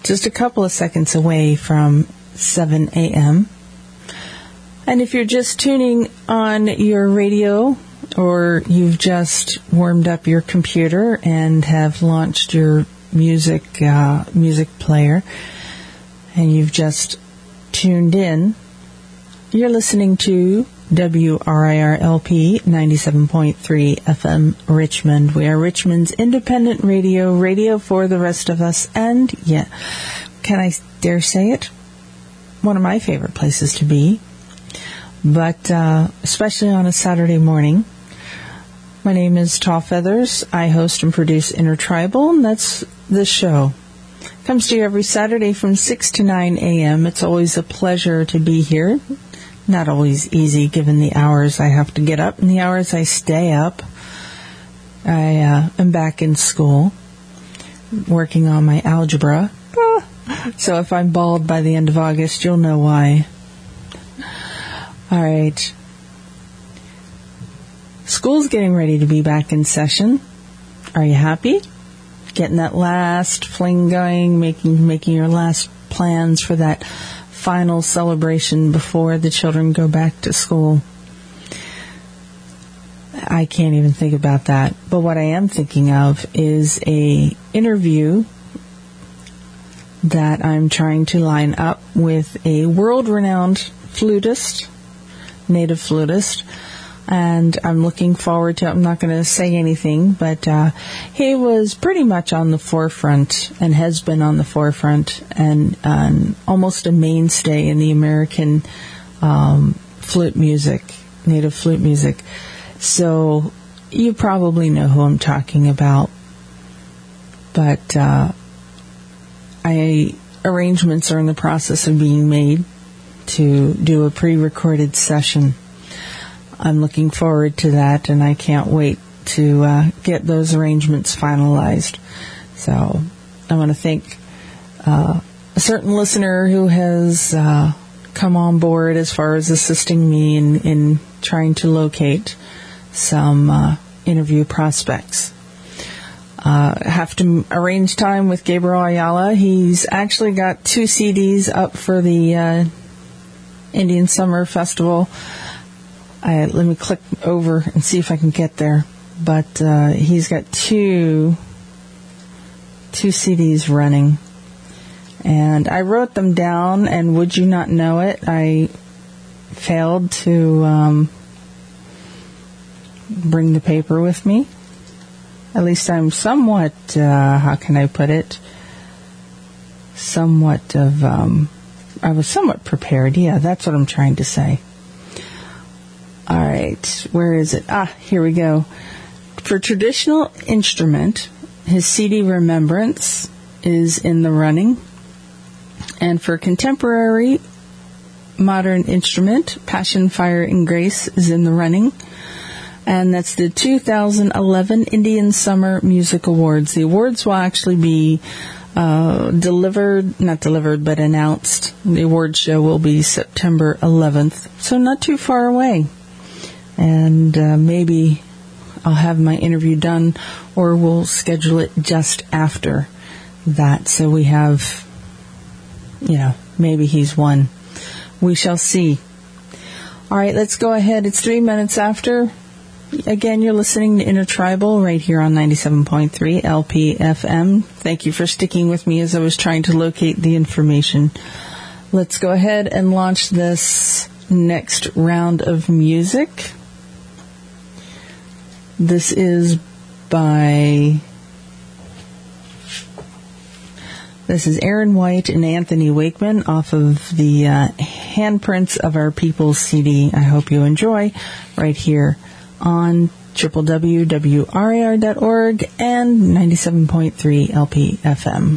just a couple of seconds away from 7 a.m. And if you're just tuning on your radio, or you've just warmed up your computer and have launched your music player, and you've just tuned in, you're listening to WRIR-LP 97.3 FM Richmond. We are Richmond's independent radio for the rest of us, and yeah, can I dare say it? One of my favorite places to be, but especially on a Saturday morning. My name is Tall Feathers. I host and produce Intertribal, and that's the show. Comes to you every Saturday from 6 to 9 a.m. It's always a pleasure to be here. Not always easy given the hours I have to get up and the hours I stay up. I am back in school working on my algebra. So if I'm bald by the end of August, you'll know why. All right. School's getting ready to be back in session. Are you happy? Getting that last fling going, making your last plans for that final celebration before the children go back to school. I can't even think about that. But what I am thinking of is a interview that I'm trying to line up with a world-renowned flutist, native flutist. And I'm looking forward to it. I'm not going to say anything, but he was pretty much on the forefront and has been on the forefront and almost a mainstay in the American flute music, native flute music. So you probably know who I'm talking about. But arrangements are in the process of being made to do a pre-recorded session. I'm looking forward to that, and I can't wait to get those arrangements finalized. So I want to thank a certain listener who has come on board as far as assisting me in trying to locate some interview prospects. Have to arrange time with Gabriel Ayala. He's actually got 2 CDs up for the Indian Summer Festival. Let me click over and see if I can get there. But he's got two CDs running. And I wrote them down, and would you not know it, I failed to bring the paper with me. At least I'm somewhat, how can I put it? I was somewhat prepared. Yeah, that's what I'm trying to say. All right, where is it? Here we go. For traditional instrument, his CD Remembrance is in the running. And for contemporary modern instrument, Passion, Fire, and Grace is in the running. And that's the 2011 Indian Summer Music Awards. The awards will actually be announced. The award show will be September 11th, so not too far away. And maybe I'll have my interview done, or we'll schedule it just after that. So we have, maybe he's won. We shall see. All right, let's go ahead. It's 3 minutes after. Again, you're listening to Intertribal right here on 97.3 LPFM. Thank you for sticking with me as I was trying to locate the information. Let's go ahead and launch this next round of music. This is Aaron White and Anthony Wakeman off of the Handprints of Our People CD. I hope you enjoy right here on www.wrir.org and 97.3 LPFM.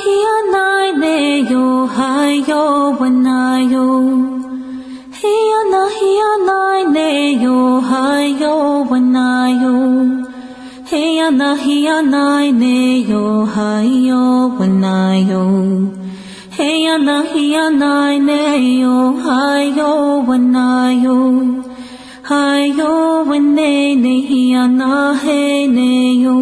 nai ne yo hai yo wanai yo. Hiya nai ne yo hai yo wanai yo. Hiya nai ne yo hai yo wanai yo. Hiya nai ne yo hai yo wanai yo. Hai yo wane ne hiya na he ne yo.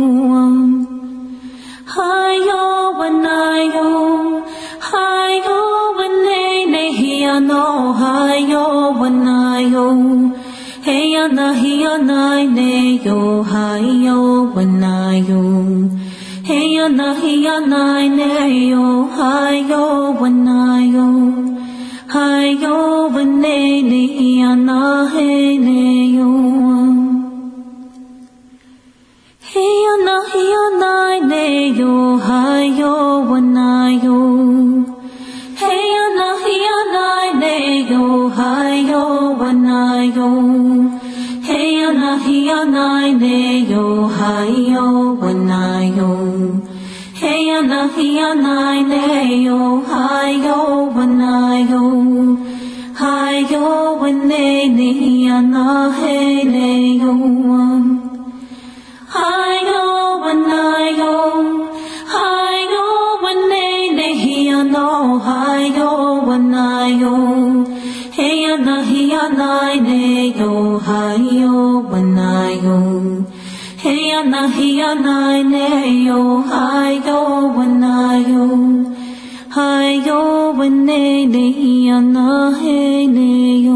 Hai yo wanai yo. Hai yo wane ne hiya no hai yo wanai yo. Hiya nai ne yo hai yo wanai yo. Hiya nai ne yo hai yo wanai yo. Hai yo wane ne hiya na he ne yo. Hiya nai ne yo hai yo wanai yo. Hiya nai ne yo hai yo wanai yo. Hiya nai ne yo hai yo wanai yo. Hiya nai ne yo hai yo wanai yo. Hai yo wane ne hiya na he ne yo. Hai yo wanai yo. Hai yo wane ne hiya no hai yo wanai yo. Hiya nai ne yo hai yo wanai yo. Hiya nai ne yo hai yo wanai yo. Hai yo wane ne hiya na he ne yo.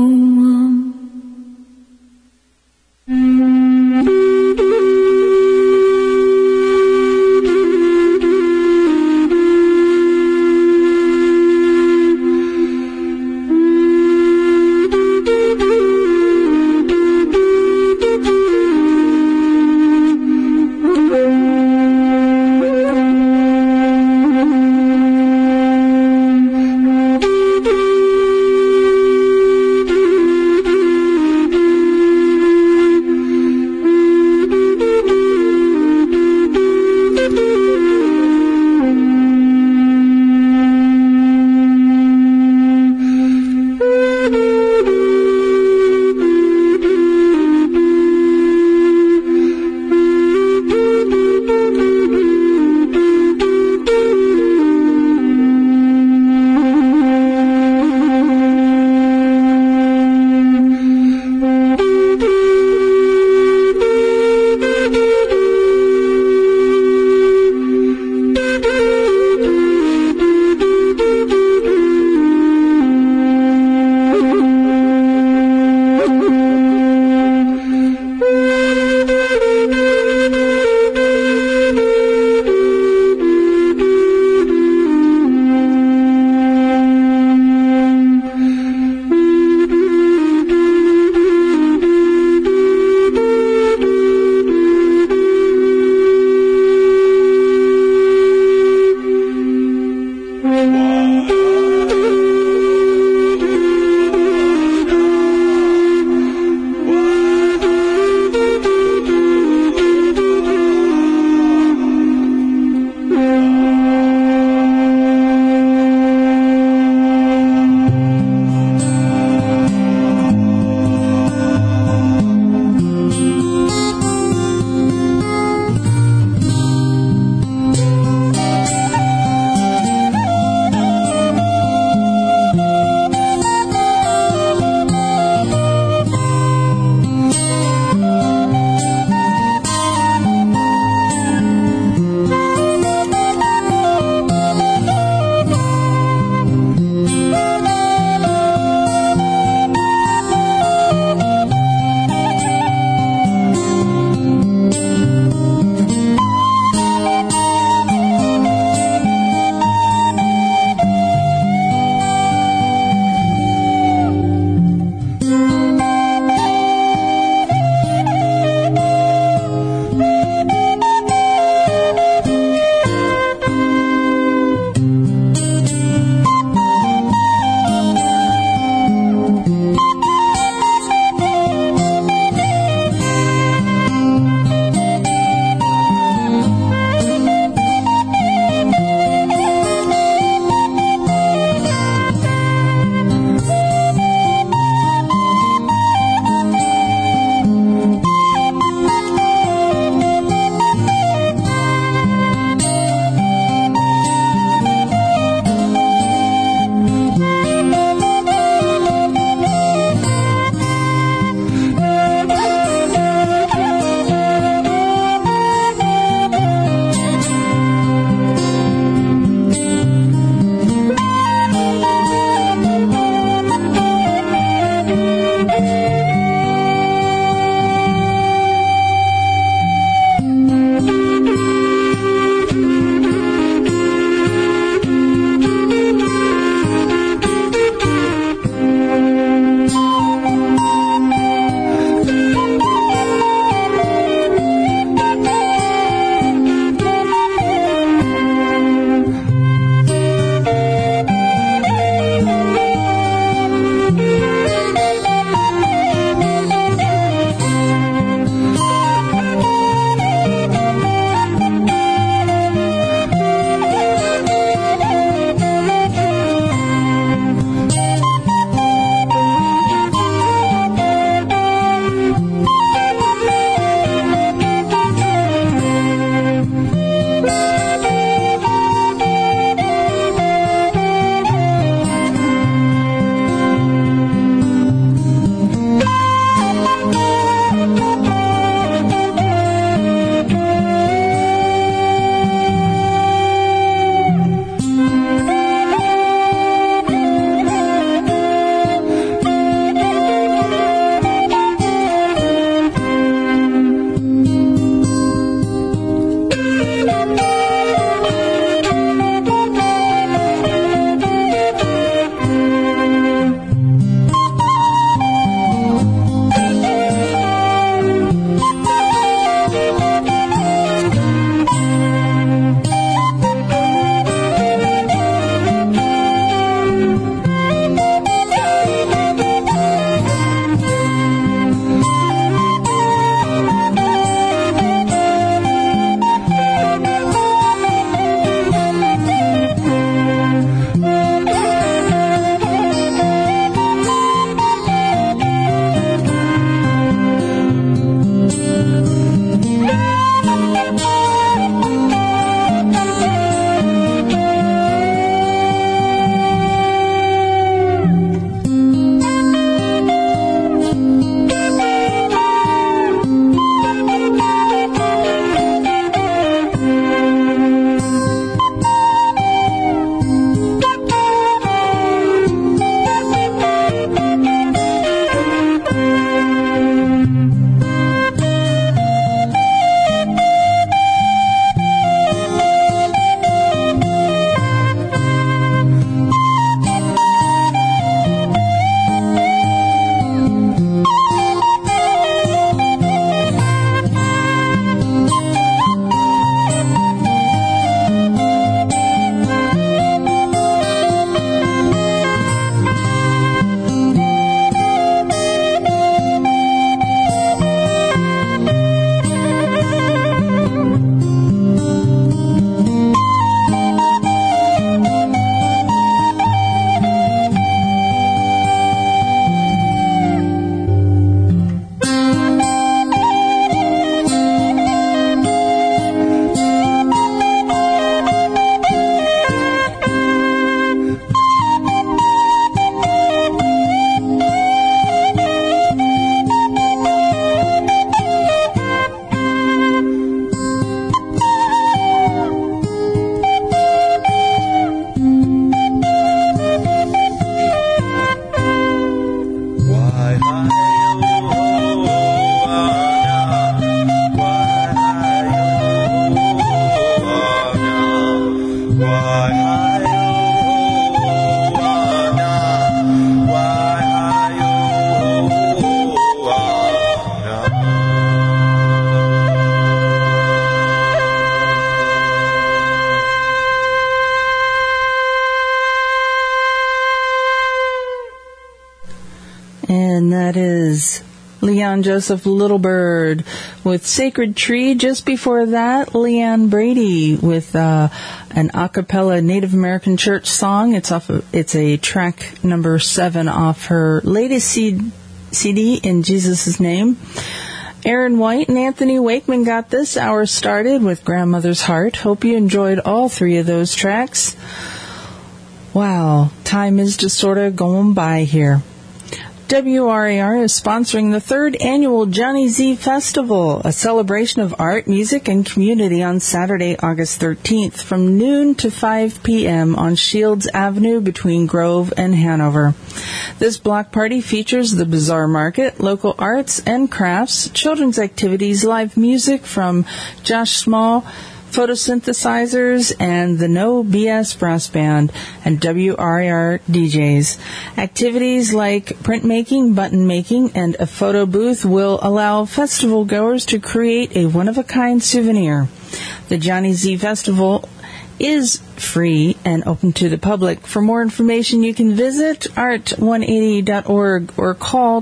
And that is Leon Joseph Littlebird with Sacred Tree. Just before that, Leanne Brady with an a cappella Native American church song. It's a track number 7 off her latest CD, In Jesus' Name. Aaron White and Anthony Wakeman got this hour started with Grandmother's Heart. Hope you enjoyed all 3 of those tracks. Wow, time is just sort of going by here. WRAR is sponsoring the 3rd annual Johnny Z Festival, a celebration of art, music, and community on Saturday, August 13th from noon to 5 p.m. on Shields Avenue between Grove and Hanover. This block party features the Bazaar Market, local arts and crafts, children's activities, live music from Josh Small, photosynthesizers, and the No BS Brass Band, and WRAR DJs. Activities like printmaking, button making, and a photo booth will allow festival goers to create a one-of-a-kind souvenir. The Johnny Z Festival is free and open to the public. For more information, you can visit art180.org or call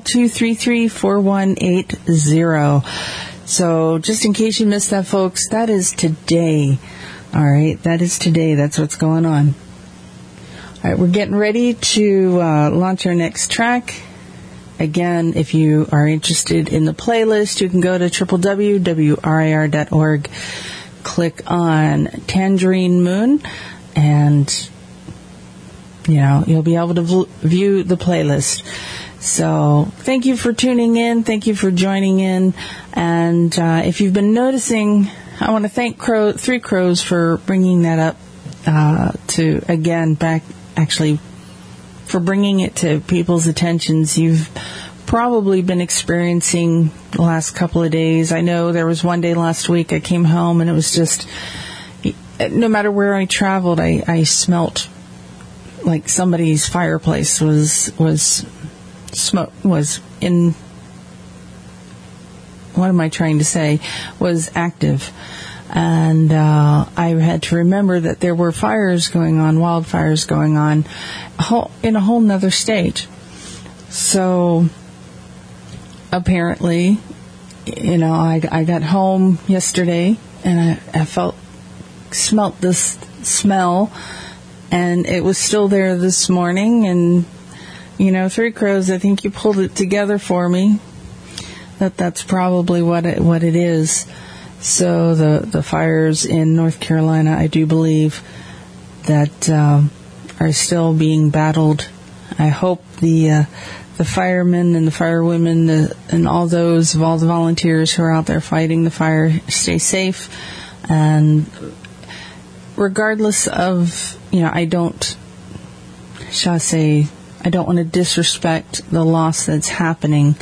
233-4180. So just in case you missed that, folks, that is today. All right, that is today. That's what's going on. All right, we're getting ready to launch our next track. Again, if you are interested in the playlist, you can go to www.wrar.org, click on Tangerine Moon, and you'll be able to view the playlist. So thank you for tuning in. Thank you for joining in. And if you've been noticing, I want to thank Three Crows for bringing that up for bringing it to people's attentions. You've probably been experiencing the last couple of days. I know there was one day last week I came home and it was just, no matter where I traveled, I smelt like somebody's fireplace was active. And I had to remember that there were fires going on, wildfires going on, in a whole nother state. So apparently, I got home yesterday and I smelt this smell, and it was still there this morning. And Three Crows, I think you pulled it together for me. That's probably what it is. So the fires in North Carolina, I do believe that are still being battled. I hope the firemen and the firewomen and all the volunteers who are out there fighting the fire stay safe. And regardless of, I don't want to disrespect the loss that's happening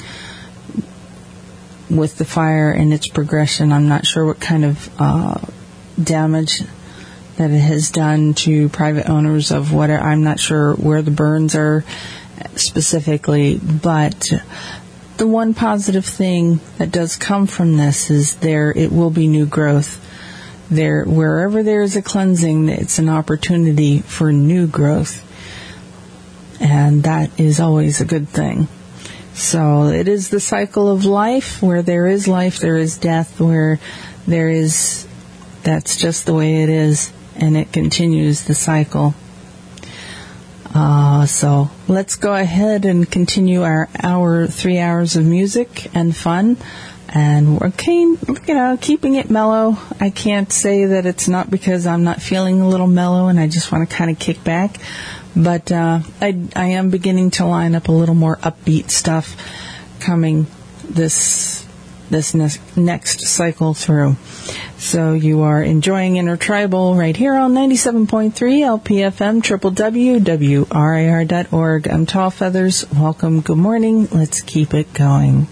with the fire and its progression. I'm not sure what kind of damage that it has done to private owners of whatever. I'm not sure where the burns are specifically, but the one positive thing that does come from this is it will be new growth. Wherever there is a cleansing, it's an opportunity for new growth. And that is always a good thing. So it is the cycle of life. Where there is life, there is death. That's just the way it is. And it continues the cycle. So let's go ahead and continue our 3 hours of music and fun. And we're keeping it mellow. I can't say that it's not because I'm not feeling a little mellow and I just want to kind of kick back. But I am beginning to line up a little more upbeat stuff coming this next cycle through. So you are enjoying Intertribal right here on 97.3 LPFM, www.wrar.org. I'm Tall Feathers. Welcome. Good morning. Let's keep it going.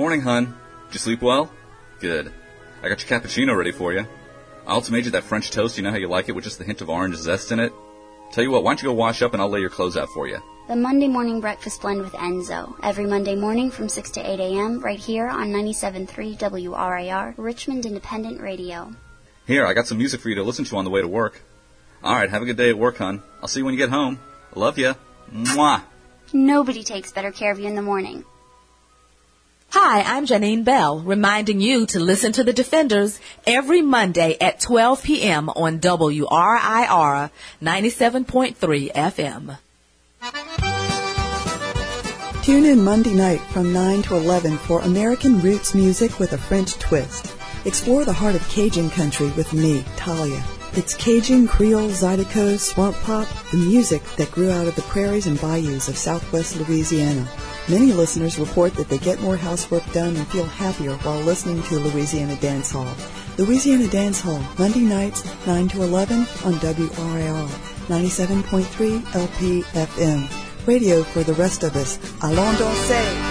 Morning, hun. Did you sleep well? Good. I got your cappuccino ready for you. I also made you that French toast. You know how you like it with just the hint of orange zest in it? Tell you what, why don't you go wash up and I'll lay your clothes out for you. The Monday Morning Breakfast Blend with Enzo. Every Monday morning from 6 to 8 a.m. right here on 97.3 WRIR, Richmond Independent Radio. Here, I got some music for you to listen to on the way to work. All right, have a good day at work, hon. I'll see you when you get home. I love you. Mwah. Nobody takes better care of you in the morning. Hi, I'm Janine Bell, reminding you to listen to The Defenders every Monday at 12 p.m. on WRIR 97.3 FM. Tune in Monday night from 9 to 11 for American roots music with a French twist. Explore the heart of Cajun country with me, Talia. It's Cajun, Creole, Zydeco, swamp pop, the music that grew out of the prairies and bayous of southwest Louisiana. Many listeners report that they get more housework done and feel happier while listening to Louisiana Dance Hall. Louisiana Dance Hall, Monday nights, 9 to 11 on WRIR, 97.3 LP FM. Radio for the rest of us. Allons danser!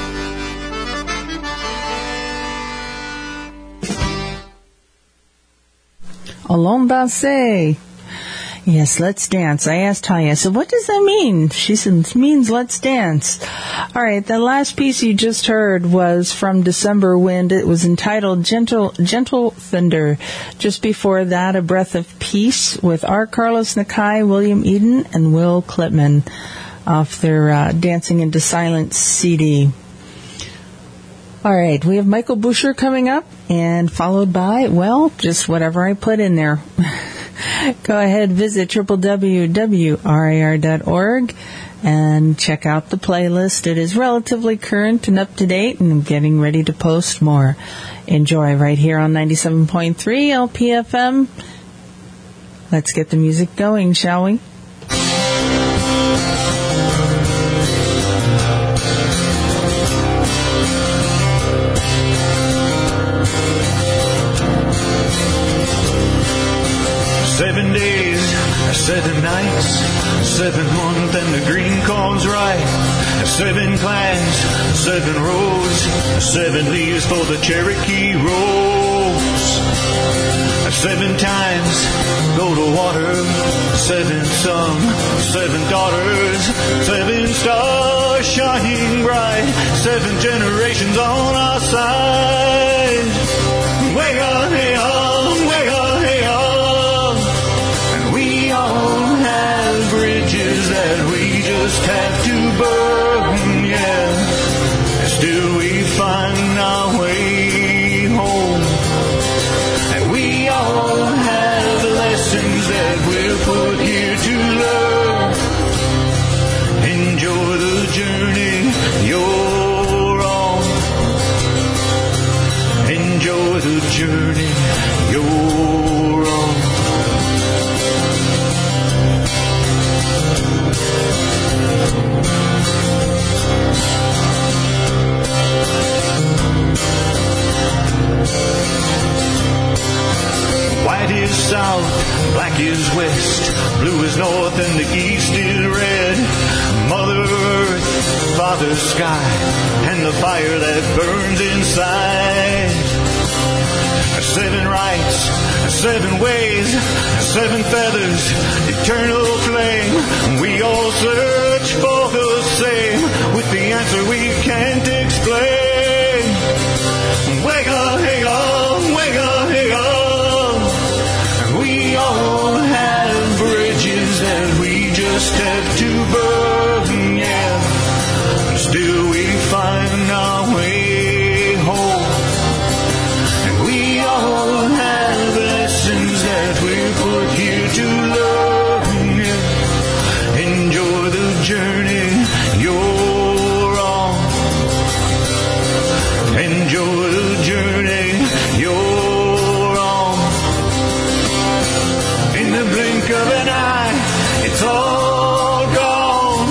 Allons danser. Yes, let's dance. I asked Tanya, so what does that mean? She said, it means let's dance. All right, the last piece you just heard was from December Wind. It was entitled Gentle Thunder. Just before that, A Breath of Peace with R. Carlos Nakai, William Eden, and Will Klipman off their Dancing into Silence CD. All right, we have Michael Busher coming up, and followed by, well, just whatever I put in there. Go ahead, visit www.rir.org and check out the playlist. It is relatively current and up to date, and I'm getting ready to post more. Enjoy right here on 97.3 LPFM. Let's get the music going, shall we? 7 days, 7 nights, 7 months, and the green corn's ripe. 7 clans, 7 roads, 7 leaves for the Cherokee rose. 7 times go to water, 7 sons, 7 daughters, 7 stars shining bright, 7 generations on our side. Way up, hey up, way up, hey up. We all have bridges that we just have to burn, yeah. And still we find our way home. And we all have lessons that we're put here to learn. Enjoy the journey you're on. Enjoy the journey you're on. White is south, black is west, blue is north, and the east is red. Mother Earth, Father Sky, and the fire that burns inside. 7 rights, 7 ways, 7 feathers, eternal flame. We all search for the same, with the answer we can't explain. Wake up, hey up, wake up, hey up. We all have bridges that we just have to burn, yeah. And still we find our way home. And we all have lessons that we're put here to learn, yeah. Enjoy the journey you're on. Enjoy the journey you're on. In the blink of an eye, it's all gone.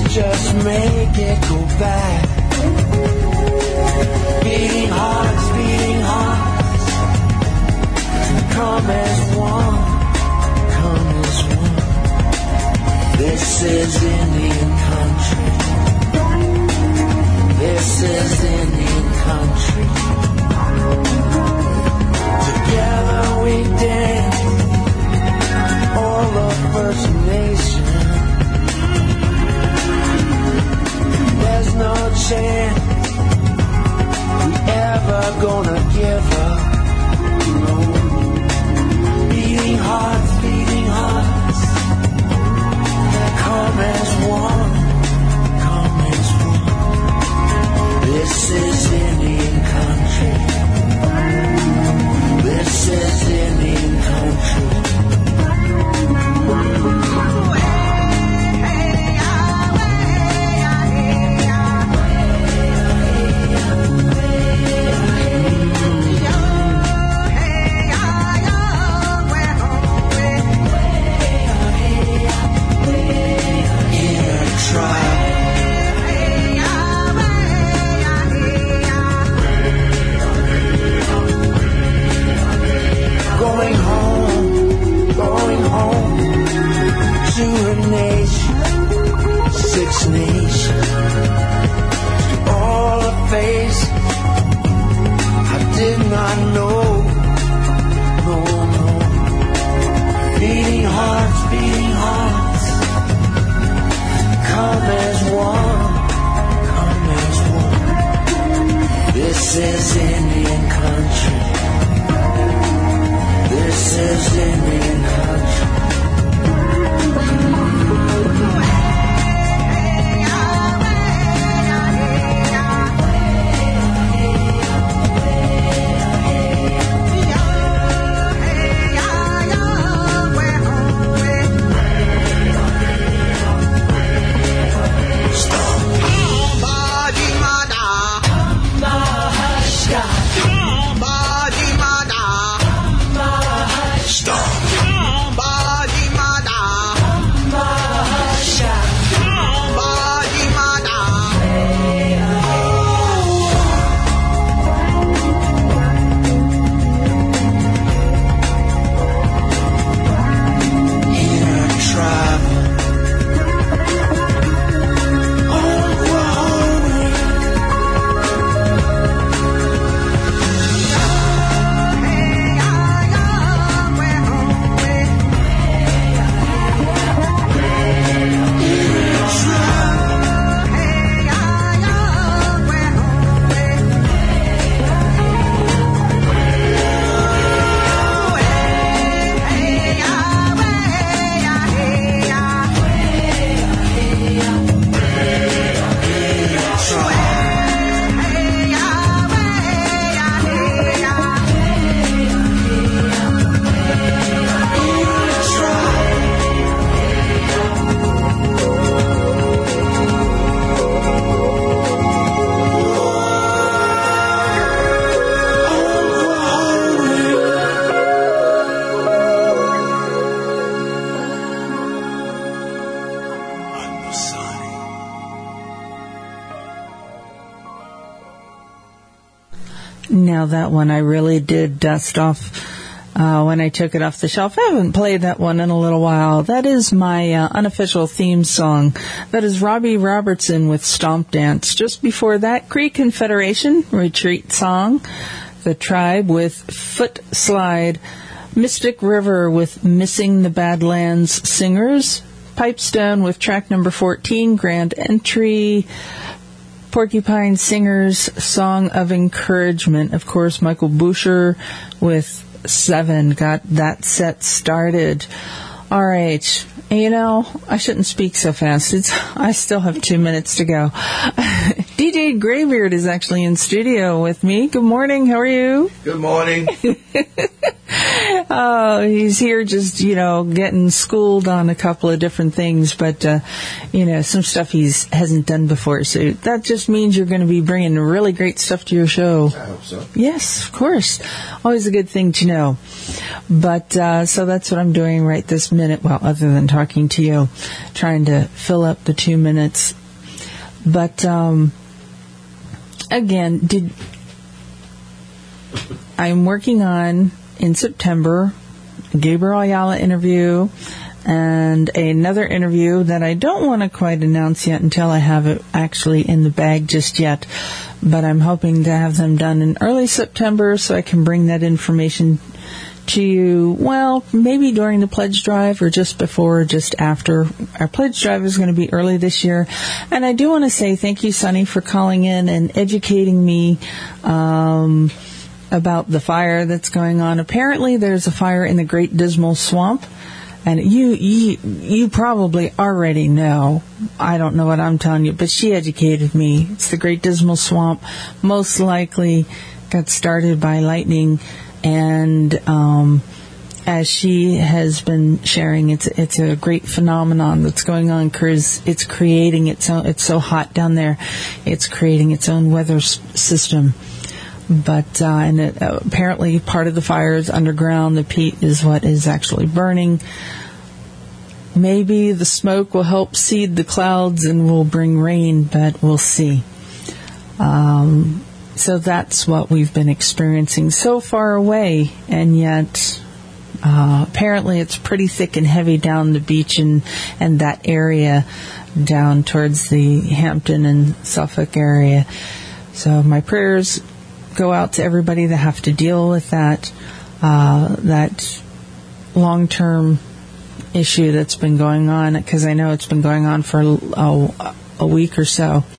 just make it go back. Beating hearts, come as one, come as one. This is Indian country. This is Indian country. Together we dance, all of First Nation. There's no chance we ever gonna give up. No. Beating hearts, come as one, come as one. This is Indian country. This is Indian country. Going home to a nation, Six Nations, all a face I did not know, no. Beating hearts, come as one. This is Indian country. This is Indian country. Now that one I really did dust off when I took it off the shelf. I haven't played that one in a little while. That is my unofficial theme song. That is Robbie Robertson with Stomp Dance. Just before that, Cree Confederation Retreat Song. The Tribe with Foot Slide. Mystic River with Missing the Badlands Singers. Pipestone with track number 14, Grand Entry. Porcupine Singers, Song of Encouragement. Of course, Michael Boucher with 7 got that set started. All right. You know, I shouldn't speak so fast. I still have 2 minutes to go. DJ Graybeard is actually in studio with me. Good morning. How are you? Good morning. Oh, he's here just, getting schooled on a couple of different things, but, some stuff he hasn't done before. So that just means you're going to be bringing really great stuff to your show. I hope so. Yes, of course. Always a good thing to know. But, so that's what I'm doing right this minute. Well, other than talking to you, trying to fill up the 2 minutes But again, I'm working on, in September, a Gabriel Ayala interview and another interview that I don't want to quite announce yet until I have it actually in the bag just yet. But I'm hoping to have them done in early September so I can bring that information to you, well, maybe during the pledge drive or just before or just after. Our pledge drive is going to be early this year. And I do want to say thank you, Sonny, for calling in and educating me about the fire that's going on. Apparently there's a fire in the Great Dismal Swamp. And you probably already know. I don't know what I'm telling you, but she educated me. It's the Great Dismal Swamp. Most likely got started by lightning. And as she has been sharing, it's a great phenomenon that's going on because it's creating its own. It's so hot down there, it's creating its own weather system. But apparently part of the fire is underground. The peat is what is actually burning. Maybe the smoke will help seed the clouds and will bring rain, but we'll see. So that's what we've been experiencing so far away, and yet apparently it's pretty thick and heavy down the beach and that area down towards the Hampton and Suffolk area. So my prayers go out to everybody that have to deal with that long-term issue that's been going on, because I know it's been going on for a week or so.